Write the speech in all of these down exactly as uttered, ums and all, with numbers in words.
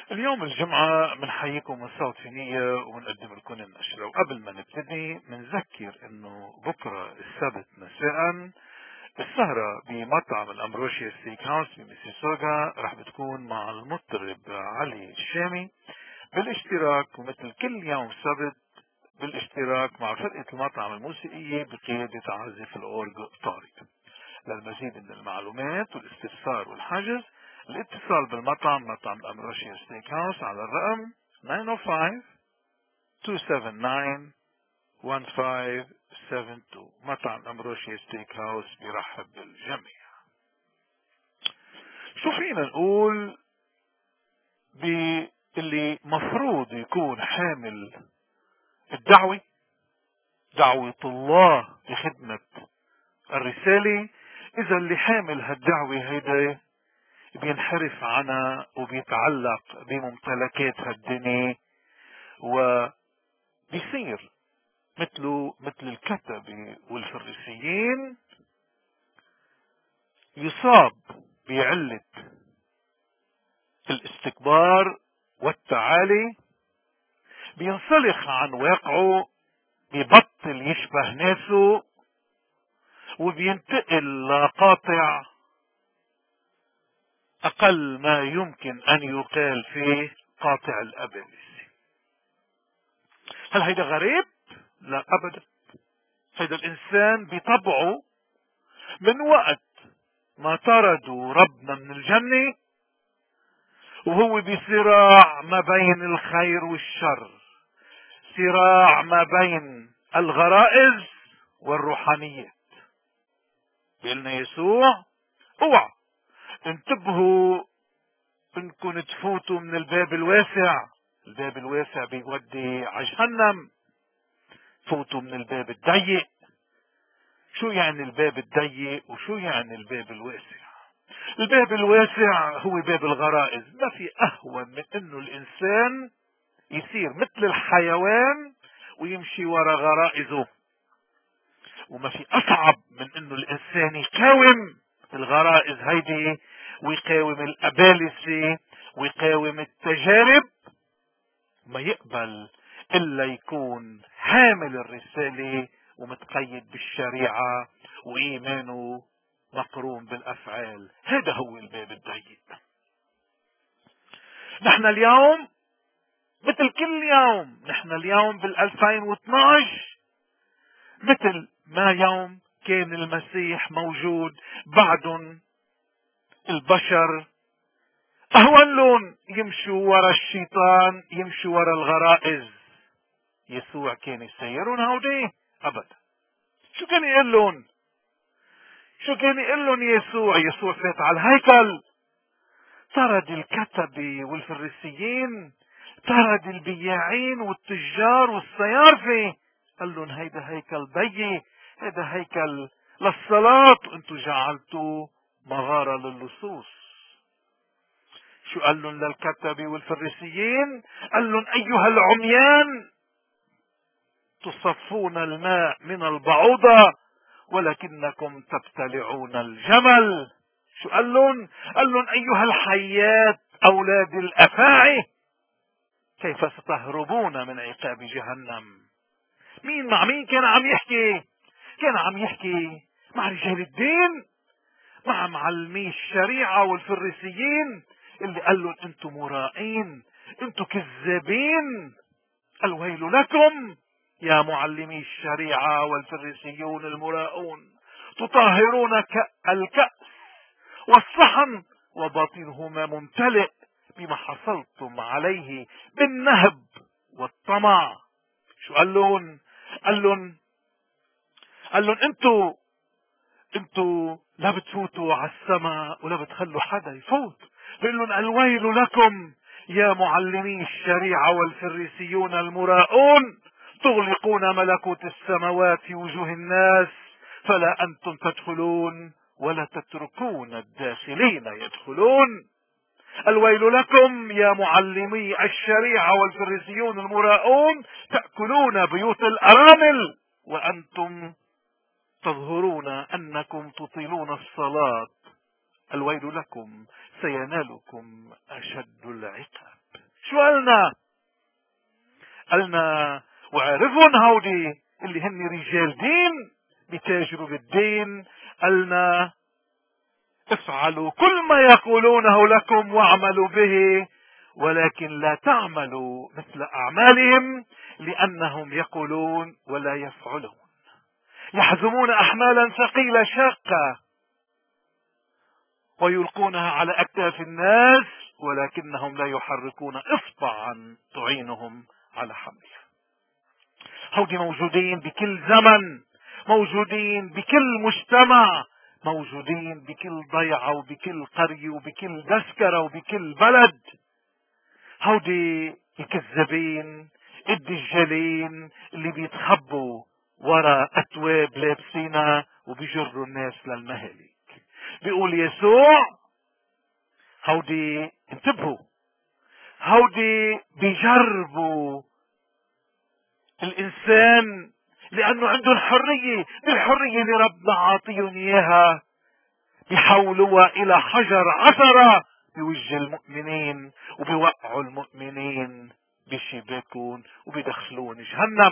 اليوم الجمعة بنحييكم من صوت في نية وبنقدم لكم النشرة. وقبل ما نبتدي بنذكر انه بكرة السبت مساء السهرة بمطعم الامبروشيا ستيك هاوس بميسيسوغا رح بتكون مع المطرب علي الشامي بالاشتراك، ومثل كل يوم سبت بالاشتراك مع فرقة المطعم الموسيقية بقيادة عازف الأورج طارق. للمزيد من المعلومات والاستفسار والحجز الاتصال بالمطعم مطعم الأمروشيا ستيك هاوس على الرقم تسعة صفر خمسة اثنين سبعة تسعة واحد خمسة سبعة اثنين. مطعم الأمروشيا ستيك هاوس بيرحب بالجميع. شو فينا نقول باللي مفروض يكون حامل الدعوة، دعوة الله لخدمة الرسالة، إذا اللي حامل هالدعوة هيدا بينحرف عنها وبيتعلق بممتلكات هالدنيا وبيصير مثله مثل الكتبة والفريسيين، يصاب بعلة الاستكبار والتعالي، بينسلخ عن واقعه، بيبطل يشبه ناسه، وبينتقل لقاطع أقل ما يمكن أن يقال فيه قاطع الأبالسة. هل هيدا غريب؟ لا أبدا. هيدا الإنسان بطبعه من وقت ما طردوا ربنا من الجنة وهو بصراع ما بين الخير والشر، صراع ما بين الغرائز والروحانيات. بيقلنا يسوع اوعى انتبهوا انكم تفوتوا من الباب الواسع، الباب الواسع بيودي على جهنم، فوتوا من الباب الضيق. شو يعني الباب الضيق وشو يعني الباب الواسع؟ الباب الواسع هو باب الغرائز. ما في اهون من انه الانسان يصير مثل الحيوان ويمشي ورا غرائزه، وما في اصعب من انه الانسان يقاوم الغرائز هيدي ويقاوم الابالسة ويقاوم التجارب، ما يقبل الا يكون حامل الرسالة ومتقيد بالشريعة وايمانه مقرون بالافعال. هذا هو الباب الضيق. نحن اليوم مثل كل يوم، نحن اليوم بالألفين واثناعش مثل ما يوم كان المسيح موجود بعدن البشر اهون لون يمشوا ورا الشيطان، يمشوا ورا الغرائز. يسوع كان يسيرون هودي؟ ابدا. شو كان يقول لهم؟ شو كان يقول لهم يسوع؟ يسوع فات على الهيكل، طرد الكتبة والفريسيين، طرد البياعين والتجار والصيارفة، قال لهم هيدا هيكل بيي، هيدا هيكل للصلاة وانتو جعلتوا مغارة للصوص. شو قال لهم للكتبة والفريسيين؟ قال لهم ايها العميان تصفون الماء من البعوضة ولكنكم تبتلعون الجمل. شو قال لهم؟ قال لهم ايها الحيات اولاد الافاعي كيف ستهربون من عقاب جهنم. مين مع مين كان عم يحكي؟ كان عم يحكي مع رجال الدين، مع معلمي الشريعة والفريسيين اللي قال لهم انتم مرائين، انتم كذابين. الويل لكم يا معلمي الشريعة والفريسيون المراؤون، تطهرون الكأس والصحن وباطنهما ممتلئ بما حصلتم عليه بالنهب والطمع. شو قال لهم؟ قال لهم قال لهم انتوا انتوا لا بتفوتوا على السماء ولا بتخلوا حدا يفوت. بيقول لهم الويل لكم يا معلمي الشريعة والفريسيون المراؤون، تغلقون ملكوت السماوات في وجوه الناس فلا أنتم تدخلون ولا تتركون الداخلين يدخلون. الويل لكم يا معلمي الشريعة والفريسيون المراؤون، تأكلون بيوت الأرامل وأنتم تظهرون أنكم تطيلون الصلاة. الويل لكم سينالكم أشد العقاب. شو قالنا؟ قالنا وعرفون هودي اللي هن رجال دين بتاجروا بالدين، قالنا افعلوا كل ما يقولونه لكم واعملوا به، ولكن لا تعملوا مثل اعمالهم لانهم يقولون ولا يفعلون، يحزمون احمالا ثقيلة شاقة ويلقونها على اكتاف الناس، ولكنهم لا يحركون اصبعا تعينهم على حملها. هودي موجودين بكل زمن، موجودين بكل مجتمع، موجودين بكل ضيعة وبكل قرية وبكل دسكرة وبكل بلد. هودي الكذابين الدجالين اللي بيتخبوا ورا اتواب لابسينها وبيجروا الناس للمهالك. بيقول يسوع هودي انتبهوا، هودي بيجربوا الانسان لانه عندهم حرية، الحرية اللي ربنا عاطيهم اياها، بيحولوها الى حجر عثرة بوجه المؤمنين وبيوقعوا المؤمنين بشباكهم وبيدخلون جهنم.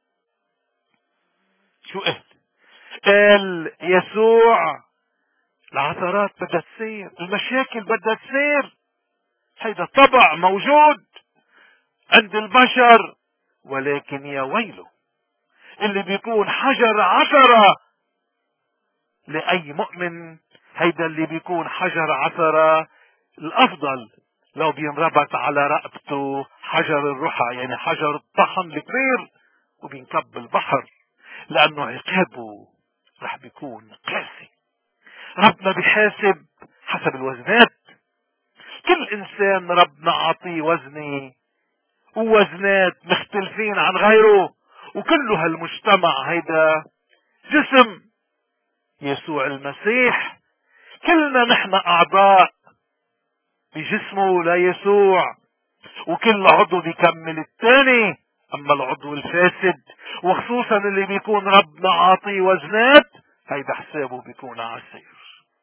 شو قال؟ قال يسوع العثرات بدها تصير، المشاكل بدها تصير، هيدا طبع موجود عند البشر، ولكن يا ويله اللي بيكون حجر عثرة لأي مؤمن. هيدا اللي بيكون حجر عثرة الأفضل لو بينربط على رقبته حجر الرحى، يعني حجر الطحن الكبير وبينكب البحر، لأنه عقابه رح بيكون قاسي. ربنا بيحاسب حسب الوزنات. كل إنسان ربنا عطيه وزني ووزنات مختلفين عن غيره، وكله هالمجتمع هيدا جسم يسوع المسيح، كلنا نحن أعضاء بجسمه ليسوع، وكل عضو بيكمل الثاني. أما العضو الفاسد وخصوصا اللي بيكون ربنا عاطيه وزنات، هيدا حسابه بيكون عسير.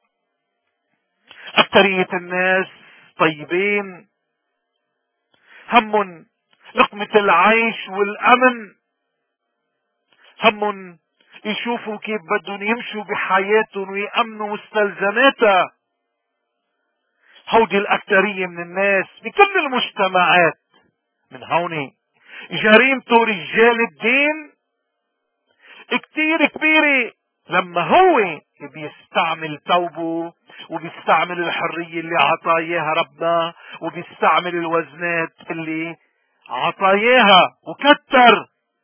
أكترية الناس طيبين، هم لقمة العيش والأمن، هم يشوفوا كيف بدهم يمشوا بحياتهم ويأمنوا مستلزماتها. هودي الأكترية من الناس بكل المجتمعات. من هون جريمته رجال الدين كتير كبيرة، لما هو بيستعمل توبه وبيستعمل الحرية اللي عطاياها ربنا وبيستعمل الوزنات اللي عطاياها وكتر.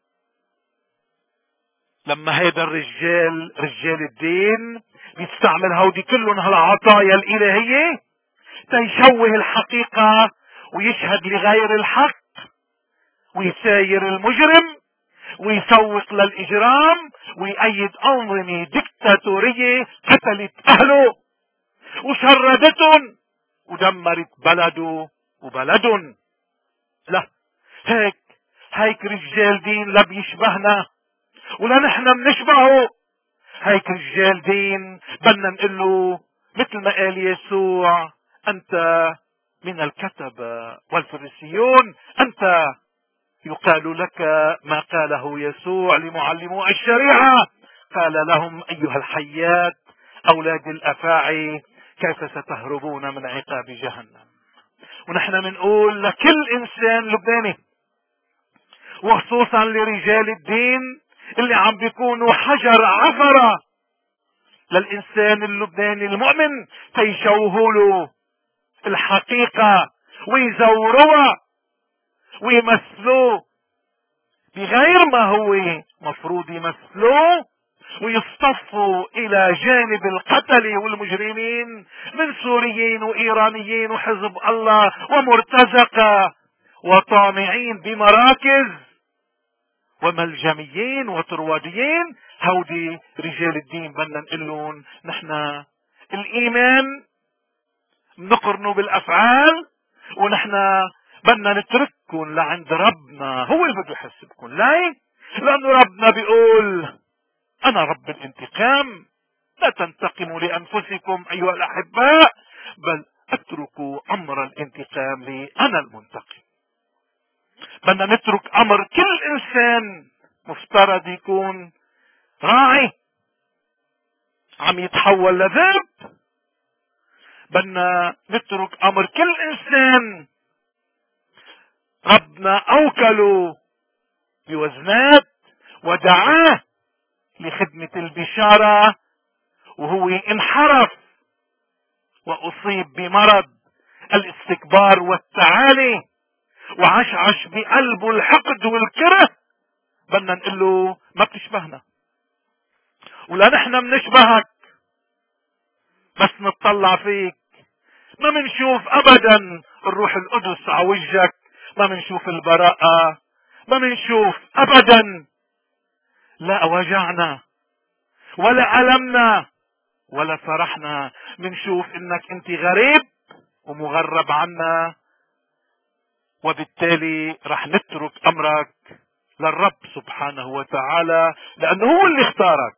لما هيدا الرجال رجال الدين بيستعمل هودي كلهم هالعطايا الإلهية تيشوه الحقيقة ويشهد لغير الحق ويساير المجرم ويسوق للإجرام ويأيد أنظمة ديكتاتورية قتلت أهله وشردتهم ودمرت بلده وبلدهم. لا، هيك هيك رجال دين لا بيشبهنا ولا نحن بنشبهه. هيك رجال دين بدنا نقول له مثل ما قال يسوع: أنت من الكتبة والفريسيون، أنت يقال لك ما قاله يسوع لمعلمو الشريعة، قال لهم: أيها الحيات أولاد الأفاعي، كيف ستهربون من عقاب جهنم. ونحن منقول لكل إنسان لبناني وخصوصا لرجال الدين اللي عم بيكونوا حجر عثرة للإنسان اللبناني المؤمن تيشوهوا له الحقيقة ويزوروها ويمثلوه بغير ما هو مفروض يمثلوه، ويصطفوا الى جانب القتلة والمجرمين من سوريين وايرانيين وحزب الله ومرتزقة وطامعين بمراكز وملجميين وطرواديين. هودي رجال الدين بدنا نقلون نحن الايمان نقرنه بالافعال، ونحن بدنا نترككم لعند ربنا، هو اللي بده يحسبكم. ليه؟ لانه ربنا بيقول: انا رب الانتقام، لا تنتقموا لانفسكم ايها الاحباء، بل اتركوا امر الانتقام لي، انا المنتقم. بدنا نترك امر كل انسان مفترض يكون راعي عم يتحول لذئب. بدنا نترك امر كل انسان ربنا اوكله بوزنات ودعاه لخدمة البشارة، وهو انحرف واصيب بمرض الاستكبار والتعالي وعشعش بقلبه الحقد والكره. بدنا نقول له ما بتشبهنا ولا نحن منشبهك، بس نطلع فيك ما منشوف ابدا الروح القدس على وجهك، ما منشوف البراءة، ما منشوف ابدا لا وجعنا ولا ألمنا ولا فرحنا. منشوف انك انت غريب ومغرب عنا، وبالتالي رح نترك امرك للرب سبحانه وتعالى لانه هو اللي اختارك.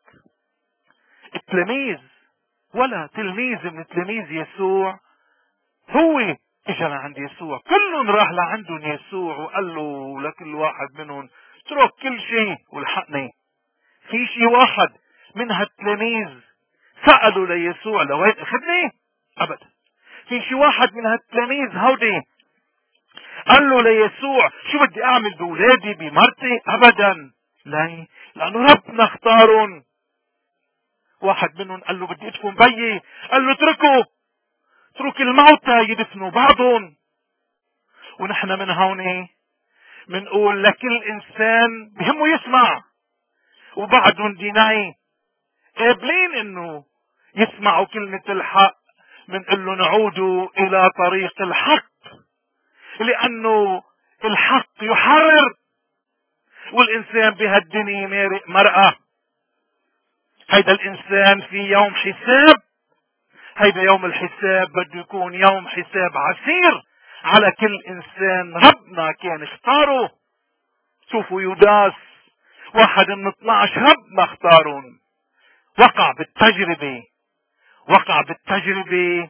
التلميذ ولا تلميذ من تلاميذ يسوع هو اجى لعند يسوع، كلهم راح لعندهم يسوع وقال له لكل واحد منهم اترك كل شيء والحقني. في شيء واحد من هالتلاميذ سألوا ليسوع لوين اخذني؟ ابدا. في شيء واحد من هالتلاميذ هودي قال له ليسوع شو بدي اعمل بولادي بمرتي؟ ابدا. لا، لانه ربنا اختارهم. واحد منهم قال له بدي ادفن بيي، قال له اتركوا اترك الموتى يدفنوا بعضهم. ونحن من هون منقول لكل انسان بهمه يسمع، وبعدهم ديناي قابلين انه يسمعوا كلمة الحق. منقول له نعودوا الى طريق الحق، لانه الحق يحرر، والانسان بهالدنيا مارق مرأة. هيدا الانسان في يوم حساب، هيدا يوم الحساب بده يكون يوم حساب عسير على كل انسان ربنا كان اختاره. شوفوا يوداس واحد من اثناعش ربنا اختارهم، وقع بالتجربة وقع بالتجربة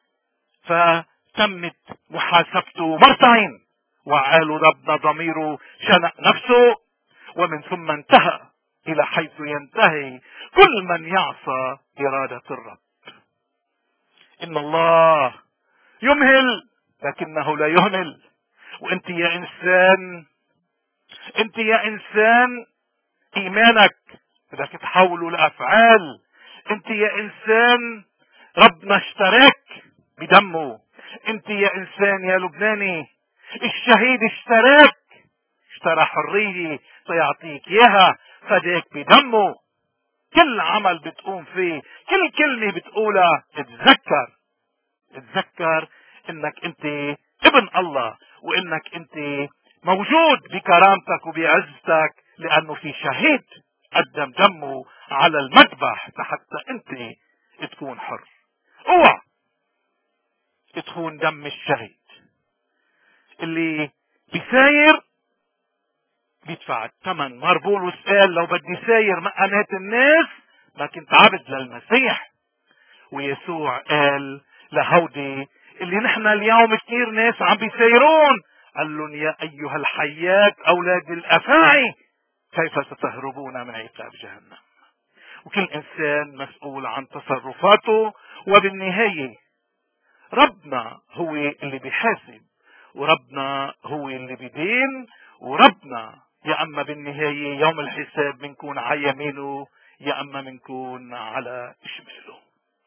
فتمت محاسبته مرتين، وعالوا ربنا ضميره شنق نفسه، ومن ثم انتهى الى حيث ينتهي كل من يعصى ارادة الرب. ان الله يمهل لكنه لا يهمل. وانت يا انسان انت يا انسان ايمانك بدك تحوله لافعال. انت يا انسان ربنا اشتراك بدمه. انت يا انسان يا لبناني الشهيد اشتراك، اشترى حرية سيعطيك اياها، فداك بدمه. كل عمل بتقوم فيه، كل كلمة بتقولها اتذكر اتذكر انك انت ابن الله، وانك انت موجود بكرامتك وبعزتك، لانه في شهيد قدم دمه على المذبح حتى انت تكون حر. اوعى تخون دم الشهيد. اللي بيساير بيدفع الثمن. مار بولس قال لو بدي ساير مقامات الناس ما كنت عبد للمسيح. ويسوع قال لهودي اللي نحن اليوم كثير ناس عم بيسايرون، قال لهم يا ايها الحيات اولاد الافاعي كيف ستهربون من عقاب جهنم. وكل انسان مسؤول عن تصرفاته، وبالنهاية ربنا هو اللي بيحاسب، وربنا هو اللي بيدين، وربنا يا اما بالنهاية يوم الحساب بنكون على يمينه يا اما بنكون على شماله.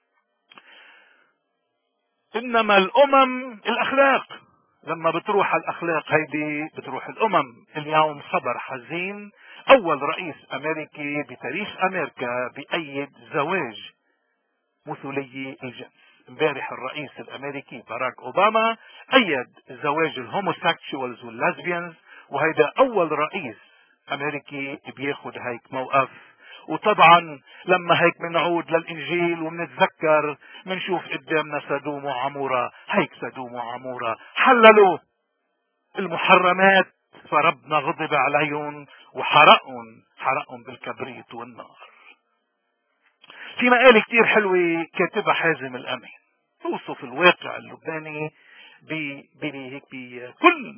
انما الامم الاخلاق، لما بتروح الاخلاق هيدي بتروح الامم. اليوم خبر حزين، اول رئيس امريكي بتاريخ امريكا بأيد زواج مثلي الجنس. امبارح الرئيس الامريكي باراك اوباما ايد زواج الهوموسيكشوالز واللازبيانز، وهيدا اول رئيس امريكي بياخد هيك موقف. وطبعا لما هيك منعود للانجيل ومنتذكر منشوف قدامنا سدوم وعمورة. هيك سدوم وعمورة حللوا المحرمات، فربنا غضب عليهم وحرقهم حرقهم بالكبريت والنار. في مقالة كتير حلوة كاتبها حازم الامين توصف الواقع اللبناني بهيك بكل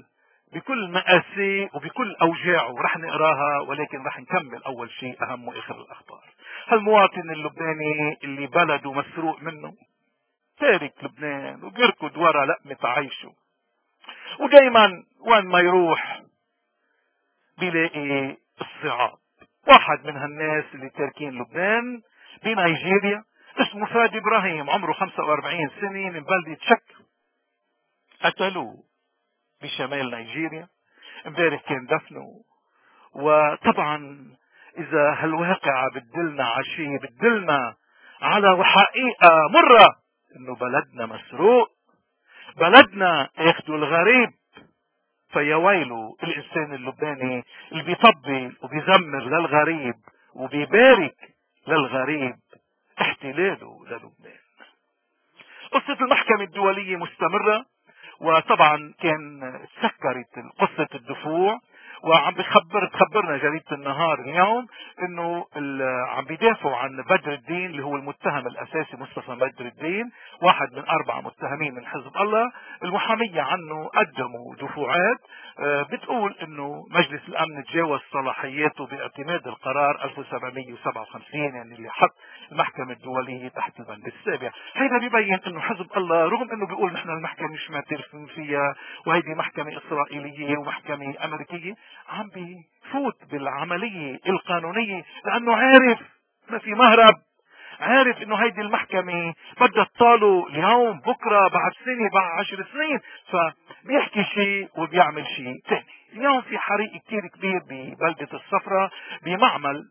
بكل مآسيه وبكل أوجاعه رح نقراها، ولكن رح نكمل أول شيء أهم وآخر الأخبار. هالمواطن اللبناني اللي بلده مسروق منه تارك لبنان وبيركض ورا لقمة عيشه، ودايما وين ما يروح بيلاقي الصعاب. واحد من هالناس اللي تاركين لبنان بنيجيريا اسمه فادي ابراهيم، عمره خمسة وأربعين سنة، من بلدة شك. قتلوه بشمال نيجيريا، امبارح كان دفنه. وطبعا اذا هالواقعة بتدلنا على شيء، بتدلنا على حقيقة مرة، انه بلدنا مسروق، بلدنا ياخدوا الغريب. فيا ويله الانسان اللبناني اللي بيطبل وبيزمر للغريب وبيبارك للغريب احتلاله للبنان. قصة المحكمة الدولية مستمرة، وطبعا كان تسكرت قصة الدفوع، وعم بخبر تخبرنا جريدة النهار اليوم انه عم بيدافعوا عن بدر الدين اللي هو المتهم الاساسي، مصطفى بدر الدين، واحد من اربع متهمين من حزب الله. المحامية عنه قدموا دفوعات بتقول انه مجلس الامن تجاوز صلاحياته باعتماد القرار ألف وسبعمئة وسبعة وخمسين، يعني اللي حط المحكمة الدولية تحت البند السابع. هيدا بيبين انه حزب الله رغم انه بيقول نحن المحكمة مش معترفين فيها وهيدي محكمة اسرائيلية ومحكمة امريكية، عم بيفوت بالعملية القانونية لانه عارف ما في مهرب، عارف انه هيدي المحكمة بدها تطاله اليوم بكرة بعد سنة بعد عشر سنين، فبيحكي شيء وبيعمل شيء ثاني. اليوم في حريق كتير كبير ببلدة الصفرة بمعمل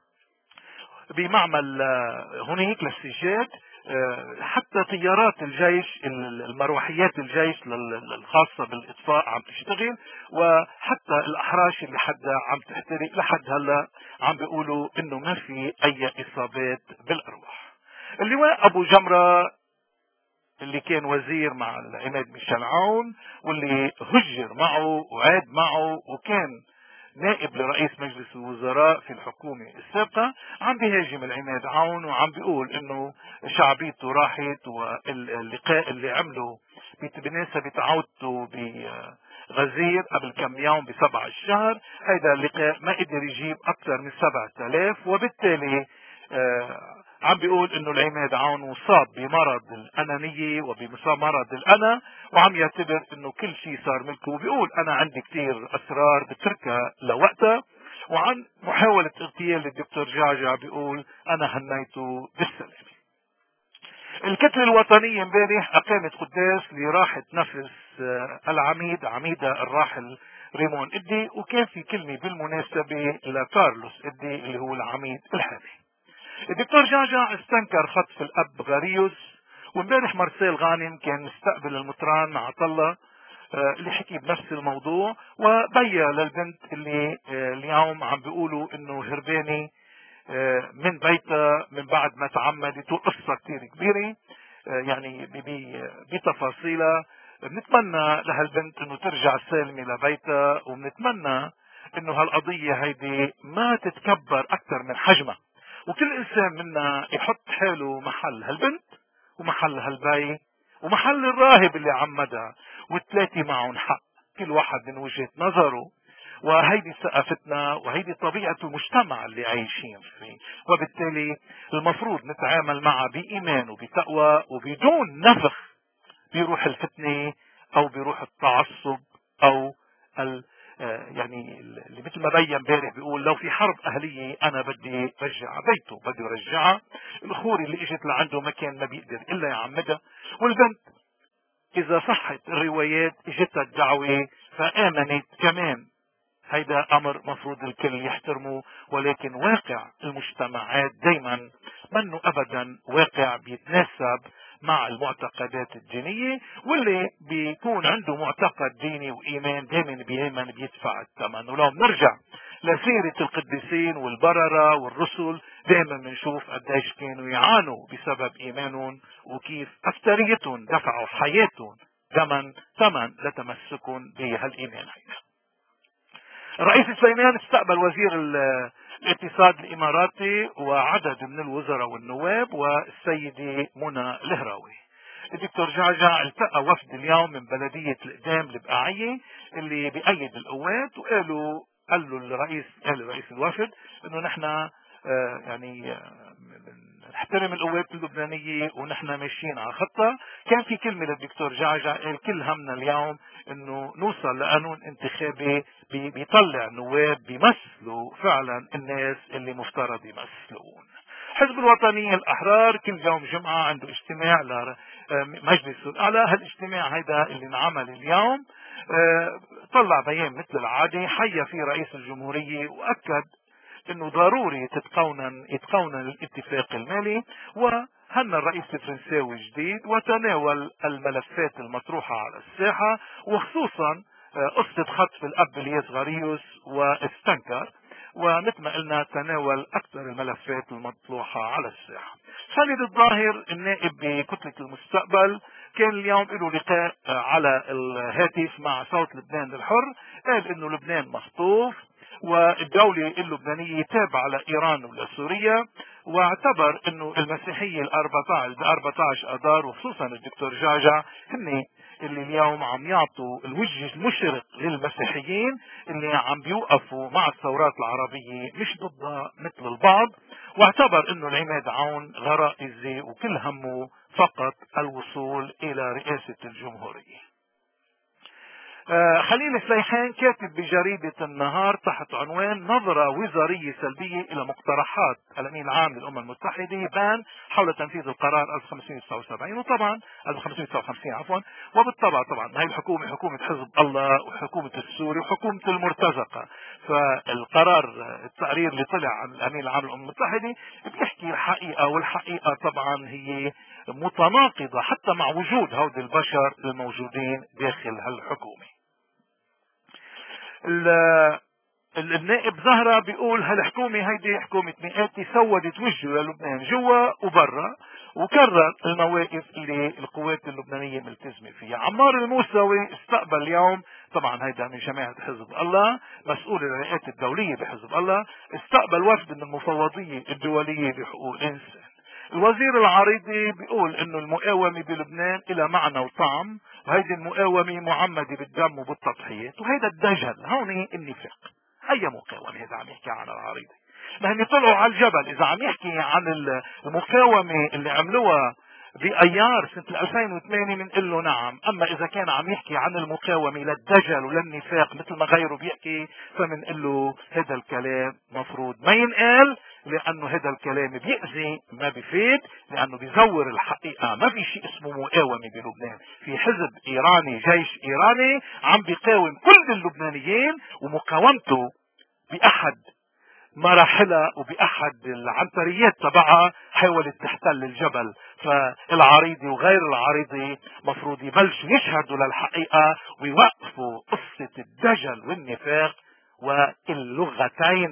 بمعمل هناك للسجاد، حتى طيارات الجيش، المروحيات الجيش الخاصة بالاطفاء عم تشتغل، وحتى الاحراش اللي حدها عم تحترق. لحد هلا عم بيقولوا انه ما في اي اصابات بالارواح. اللواء ابو جمرة اللي كان وزير مع العماد ميشيل عون، واللي هجر معه وعاد معه وكان نائب لرئيس مجلس الوزراء في الحكومة السابقة، عم بيهاجم العماد عون وعم بيقول انه شعبيته راحت. واللقاء اللي عمله بمناسبة عودته بغزير قبل كم يوم بسبع الشهر، هيدا اللقاء ما قدر يجيب اكثر من سبعة آلاف، وبالتالي آه عم بيقول انه العماد عون مصاب بمرض الانانية وبمرض الانا، وعم يعتبر انه كل شيء صار ملكه، وبيقول انا عندي كثير اسرار بتركها لوقتها. وعن محاولة اغتيال الدكتور جعجع بيقول انا هنيته بالسلامة. الكتلة الوطنية امبارح اقامت قداس لراحة نفس العميد عميدة الراحل ريمون ادي، وكان في كلمة بالمناسبة لكارلوس ادي اللي هو العميد الحالي. الدكتور جعجع استنكر خطف الاب غاريوس، وامبارح مارسيل غانم كان مستقبل المطران عطلة اللي حكي بنفس الموضوع، وبين للبنت اللي اليوم عم بيقولوا انه هرباني من بيتها من بعد ما تعمدت، وقصة كتير كبيرة يعني بتفاصيلها. بنتمنى لهالبنت انه ترجع سالمة لبيتها، وبنتمنى انه هالقضية هيدي ما تتكبر اكثر من حجمها، وكل انسان منا يحط حاله محل هالبنت ومحل هالبي ومحل الراهب اللي عمدها، والثلاثة معهم حق، كل واحد من وجهة نظره. وهيدي ثقافتنا وهيدي طبيعة المجتمع اللي عايشين فيه، وبالتالي المفروض نتعامل معها بإيمان وبتقوى وبدون نفخ بروح الفتنة او بروح التعصب او ال يعني اللي مثل ما بين امبارح بيقول لو في حرب اهليه انا بدي رجع بيته، بدي رجعها. الخوري اللي اجت لعنده ما كان ما بيقدر الا يعمدها، والبنت اذا صحت الروايات اجتها الدعوه فامنت كمان. هيدا امر مفروض الكل يحترمه، ولكن واقع المجتمعات دايما منه ابدا واقع بيتناسب مع المعتقدات الدينية، واللي بيكون عنده معتقد ديني وإيمان دائما بيمن بيدفع الثمن. ولو بنرجع لسيرة القديسين والبررة والرسل دائما بنشوف قديش كانوا يعانوا بسبب إيمانهم، وكيف أكثريتهم دفعوا حياتهم ثمن ثمن لتمسكهم بهالإيمان. الرئيس السليمان استقبل وزير الاقتصاد الاماراتي وعدد من الوزراء والنواب والسيدة منى الهراوي. الدكتور جعجع التقى وفد اليوم من بلدية القدام البقاعية اللي بيأيد القوات، وقالوا قال له الرئيس قال له رئيس الوفد انه نحن آه يعني آه نحترم القوات اللبنانية ونحن ماشيين على خطة. كان في كلمة للدكتور جعجع قال كل همنا اليوم انه نوصل لقانون انتخابي بيطلع نواب بيمثلوا فعلا الناس اللي مفترض يمثلون. حزب الوطنية الأحرار كل يوم جمعة عنده اجتماع لمجلس الأعلى. هالاجتماع هيدا اللي انعمل اليوم طلع بيان مثل العادة، حيا فيه رئيس الجمهورية وأكد انه ضروري تتقونن يتقونن الاتفاق المالي، وهن الرئيس الفرنساوي الجديد وتناول الملفات المطروحة على الساحة، وخصوصا قصة خطف الاب الياس غاريوس واستنكر، ومثل ما قلنا تناول اكثر الملفات المطروحة على الساحة. خالد الظاهر النائب بكتلة المستقبل كان اليوم له لقاء على الهاتف مع صوت لبنان الحر، قال انه لبنان مخطوف والدولة اللبنانية تابعة لإيران ولسوريا، واعتبر انه المسيحية ال أربعة عشر اذار وخصوصا الدكتور جعجع هن اللي اليوم عم يعطوا الوجه المشرق للمسيحيين اللي عم بيوقفوا مع الثورات العربية مش ضدها مثل البعض، واعتبر انه العماد عون غرائزي وكل همه فقط الوصول الى رئاسة الجمهورية. آه خليل سليحان كاتب بجريدة النهار تحت عنوان نظرة وزارية سلبية إلى مقترحات الأمين العام للأمم المتحدة بان حول تنفيذ القرار ألف وخمسمئة وتسعة وسبعين، وطبعا ألف وخمسمئة وتسعة وخمسين عفوا، وبالطبع طبعا هاي الحكومة حكومة حزب الله وحكومة السوري وحكومة المرتزقة. فالقرار التقرير اللي طلع عن الأمين العام للأمم المتحدة بيحكي الحقيقة، والحقيقة طبعا هي متناقضة حتى مع وجود هؤلاء البشر الموجودين داخل هالحكومة. النائب زهرة بيقول هالحكومة هيدي حكومة مئاتي سودت وجهه للبنان جوا وبرا، وكرر المواقف اللي القوات اللبنانية ملتزمة فيها. عمار الموسوي استقبل اليوم، طبعا هيدا من جماعة حزب الله مسؤول الهيئات الدولية بحزب الله، استقبل وفد من المفوضية الدولية لحقوق الإنسان. الوزير العريضي بيقول انه المقاومة بلبنان الى معنى وطعم، وهيدي المقاومة معمدة بالدم وبالتضحيات، وهيدا الدجل هون النفاق. اي مقاومة هذا عم يحكي عن العريضي؟ لأن طلعوا على الجبل. اذا عم يحكي عن المقاومة اللي عملوها بأيار سنة ألفين وثمانية بنقول له نعم، اما اذا كان عم يحكي عن المقاومة للدجل وللنفاق مثل ما غيره بيحكي فبنقول له هذا الكلام مفروض ما ينقال، لانه هذا الكلام بيأذي ما بيفيد، لانه بيزور الحقيقة. ما في شيء اسمه مقاومة بلبنان، في حزب ايراني جيش ايراني عم بيقاوم كل اللبنانيين، ومقاومته باحد مراحلها وبأحد العنتريات تبعها حاولت تحتل الجبل. فالعريضي وغير العريضي مفروض يبلشوا يشهدوا للحقيقة ويوقفوا قصة الدجل والنفاق واللغتين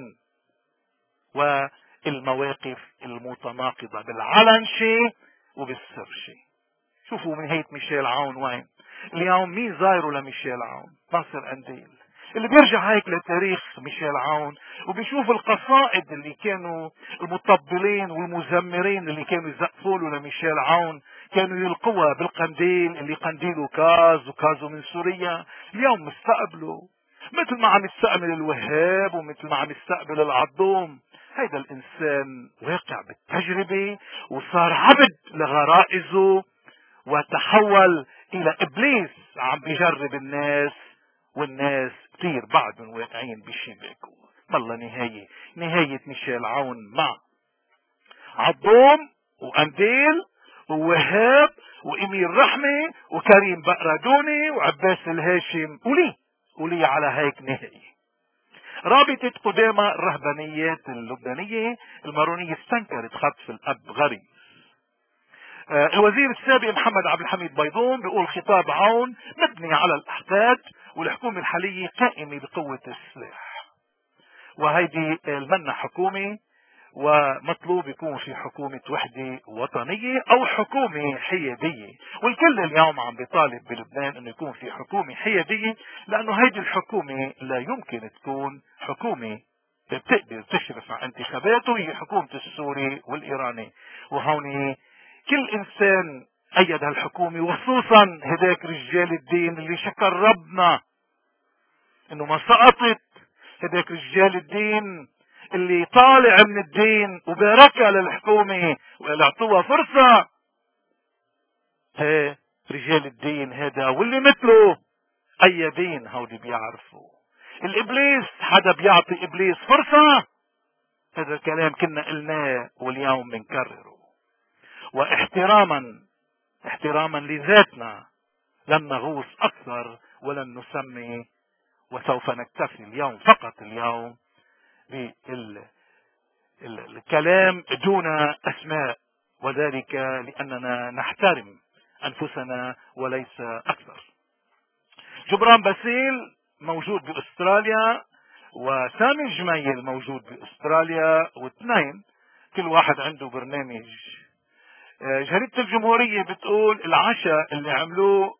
والمواقف المتناقضة، بالعلن شيء وبالسر شيء. شوفوا من هيئة ميشيل عون وين اليوم، مين زايره لميشيل عون؟ ناصر قنديل، اللي بيرجع هيك لتاريخ ميشيل عون وبيشوف القصائد اللي كانوا المطبلين والمزمرين اللي كانوا يزقفوا له لميشيل عون كانوا يلقوها بالقنديل اللي قنديله كاز وكازه من سوريا. اليوم مستقبله مثل ما عم يستقبل الوهاب ومثل ما عم يستقبل العضوم. هيدا الانسان واقع بالتجربة وصار عبد لغرائزه وتحول الى ابليس عم بيجرب الناس، والناس كثير بعدهم واقعين بشباكه. والله نهاية نهاية ميشيل عون مع عضوم وقنديل ووهاب وامير رحمة وكريم بقردوني وعباس الهاشم ولي ولي على هيك نهاية. رابطة قدامى الرهبانيات اللبنانية المارونية استنكرت خطف الاب غريب. آه الوزير السابق محمد عبد الحميد بيضون بيقول خطاب عون مبني على الاحقاد، والحكومة الحالية قائمة بقوة السلاح، وهيدي المنة حكومة ومطلوب يكون في حكومة وحدة وطنية او حكومة حيادية. والكل اليوم عم بيطالب بلبنان انه يكون في حكومة حيادية، لانه هيدي الحكومة لا يمكن تكون حكومة بتقدر تشرف على انتخاباته، هي حكومة السوري والايراني. وهون كل انسان ايد هالحكومة، وخصوصا هداك رجال الدين اللي شكر ربنا انه ما سقطت هداك رجال الدين اللي طالع من الدين وباركها للحكومة ولا اعطوها فرصة. هي رجال الدين هذا واللي مثله اي دين هودي بيعرفوا. الابليس حدا بيعطي ابليس فرصة؟ هذا الكلام كنا قلناه واليوم بنكرره. واحتراما احتراما لذاتنا لن نغوص اكثر ولن نسمي، وسوف نكتفي اليوم فقط اليوم بالكلام دون اسماء، وذلك لاننا نحترم انفسنا وليس اكثر. جبران باسيل موجود باستراليا، وسامي الجميل موجود باستراليا، واثنين كل واحد عنده برنامج. جريدة الجمهورية بتقول العشاء اللي عملوه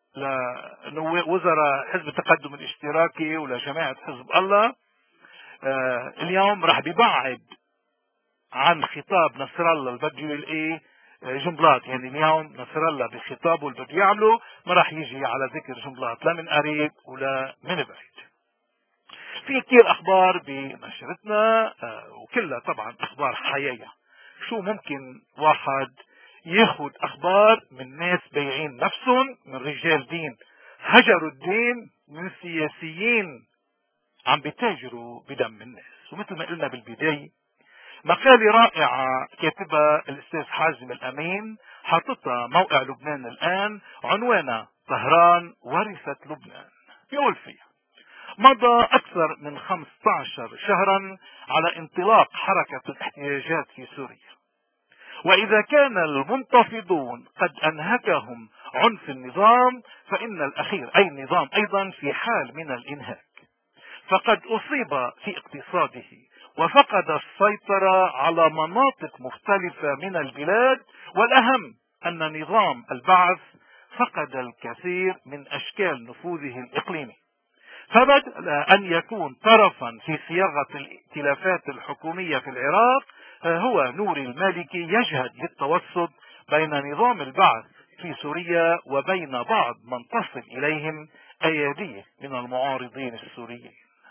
لوزراء حزب التقدم الاشتراكي ولجماعة حزب الله اليوم راح بيبعد عن خطاب نصر الله اللي بده يلقيه جنبلاط. يعني اليوم نصر الله بخطابه اللي بده يعمله ما راح يجي على ذكر جنبلاط لا من قريب ولا من بعيد. في كتير اخبار بنشرتنا وكلها طبعا اخبار حقيقية. شو ممكن واحد ياخد اخبار من ناس بيعين نفسهم، من رجال دين هجروا الدين، من سياسيين عم بيتاجروا بدم الناس. ومثل ما قلنا بالبداية مقالة رائعة كاتبها الاستاذ حازم الامين، حاططها موقع لبنان الان، عنوانها طهران ورثت لبنان. بيقول فيها: مضى اكثر من خمسة عشر شهرا على انطلاق حركة الاحتجاجات في سوريا، واذا كان المنتفضون قد انهكهم عنف النظام فان الاخير اي النظام ايضا في حال من الانهاك، فقد اصيب في اقتصاده وفقد السيطرة على مناطق مختلفة من البلاد، والاهم ان نظام البعث فقد الكثير من اشكال نفوذه الاقليمي، فبدل ان يكون طرفا في صياغة الائتلافات الحكومية في العراق هو نوري المالكي يجهد للتوسط بين نظام البعث في سوريا وبين بعض من تصل اليهم اياديه من المعارضين السوريين.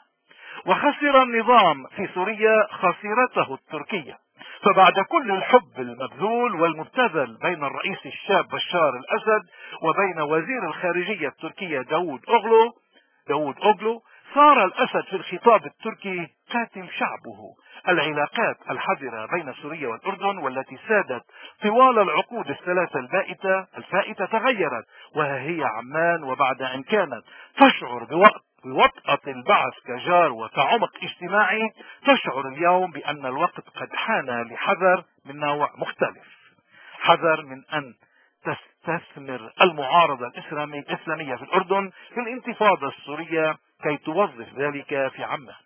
وخسر النظام في سوريا خسيرته التركية، فبعد كل الحب المبذول والمبتذل بين الرئيس الشاب بشار الاسد وبين وزير الخارجية التركية داود اوغلو داود اوغلو صار الاسد في الخطاب التركي كاتم شعبه العلاقات الحذرة بين سوريا والاردن والتي سادت طوال العقود الثلاثة البائتة الفائتة تغيرت، وها هي عمان وبعد ان كانت تشعر بوقت بوطأة البعث كجار وكعمق اجتماعي، تشعر اليوم بأن الوقت قد حان لحذر من نوع مختلف، حذر من أن تستثمر المعارضة الإسلامية في الأردن في الانتفاضة السورية كي توظف ذلك في عمان.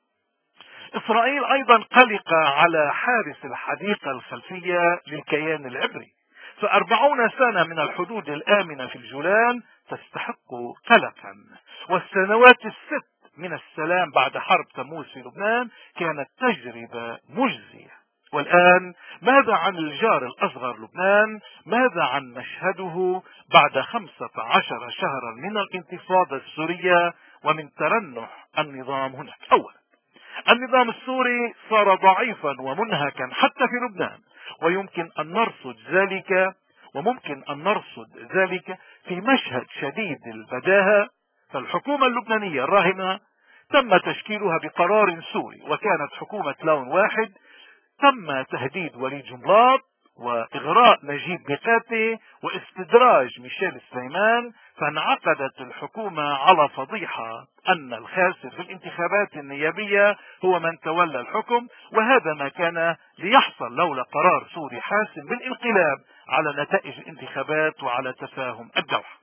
إسرائيل أيضا قلقة على حارس الحديقة الخلفية للكيان العبري، فأربعون سنة من الحدود الآمنة في الجولان تستحق قلقا، والسنوات الست من السلام بعد حرب تموز في لبنان كانت تجربة مجزية. والآن ماذا عن الجار الأصغر لبنان؟ ماذا عن مشهده بعد خمسة عشر شهرا من الانتفاضة السورية ومن ترنح النظام هناك؟ أولا، النظام السوري صار ضعيفا ومنهكا حتى في لبنان، ويمكن أن نرصد ذلك وممكن أن نرصد ذلك في مشهد شديد البداهة. فالحكومة اللبنانية الراهنة تم تشكيلها بقرار سوري، وكانت حكومة لون واحد. تم تهديد وليد جنبلاط وإغراء نجيب ميقاتي واستدراج ميشيل سليمان، فانعقدت الحكومة على فضيحة أن الخاسر في الانتخابات النيابية هو من تولى الحكم، وهذا ما كان ليحصل لولا قرار سوري حاسم بالانقلاب على نتائج الانتخابات وعلى تفاهم الدوحة.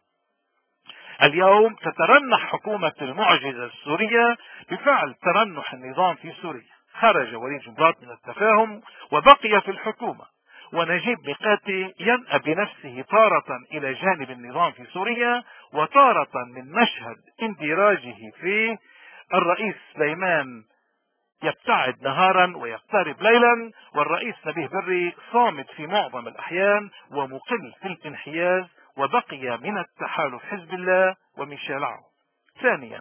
اليوم تترنح حكومة المعجزة السورية بفعل ترنح النظام في سوريا. خرج وليد جنبلاط من التفاهم وبقي في الحكومة، ونجيب ميقاتي ينأى بنفسه تارة إلى جانب النظام في سوريا وتارة من مشهد اندراجه فيه. الرئيس سليمان يبتعد نهارا ويقترب ليلا، والرئيس نبيه بري صامت في معظم الأحيان ومقل في الانحياز، وبقي من التحالف حزب الله وميشيل عون. ثانيا،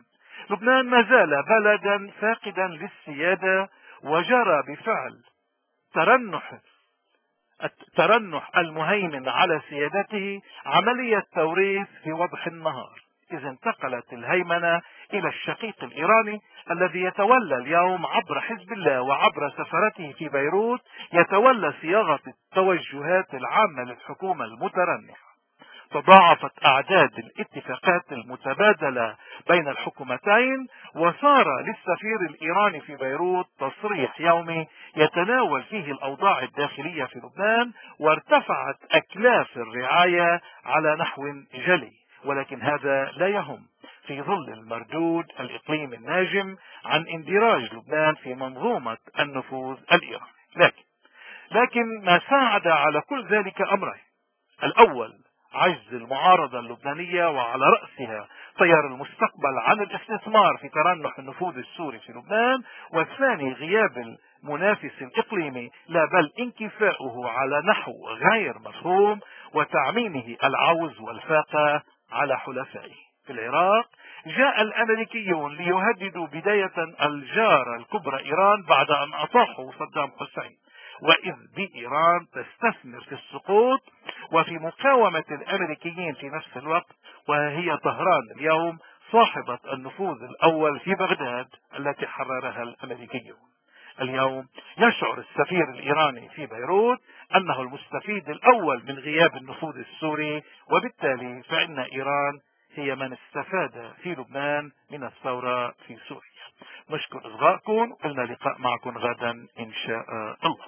لبنان ما زال بلدا فاقدا للسيادة، وجرى بفعل ترنح الترنح المهيمن على سيادته عملية توريث في وضح النهار، إذ انتقلت الهيمنة إلى الشقيق الإيراني الذي يتولى اليوم عبر حزب الله وعبر سفرته في بيروت يتولى صياغة التوجهات العامة للحكومة المترنحة. تضاعفت أعداد الاتفاقات المتبادلة بين الحكومتين، وصار للسفير الإيراني في بيروت تصريح يومي يتناول فيه الأوضاع الداخلية في لبنان، وارتفعت أكلاف الرعاية على نحو جلي، ولكن هذا لا يهم في ظل المردود الإقليمي الناجم عن اندراج لبنان في منظومة النفوذ الإيراني. لكن لكن ما ساعد على كل ذلك أمرين: الأول عجز المعارضة اللبنانية وعلى رأسها تيار المستقبل عن الاستثمار في ترنح النفوذ السوري في لبنان، والثاني غياب المنافس الإقليمي، لا بل انكفاؤه على نحو غير مفهوم وتعميمه العوز والفاقة على حلفائه. في العراق جاء الأمريكيون ليهددوا بداية الجارة الكبرى إيران بعد أن أطاحوا صدام حسين، وإذ بإيران تستثمر في السقوط وفي مقاومة الأمريكيين في نفس الوقت، وهي طهران اليوم صاحبة النفوذ الأول في بغداد التي حررها الأمريكيون. اليوم يشعر السفير الإيراني في بيروت أنه المستفيد الأول من غياب النفوذ السوري، وبالتالي فإن إيران هي من استفاد في لبنان من الثورة في سوريا. نشكر إصغائكم، ولنا لقاء معكم غدا إن شاء الله.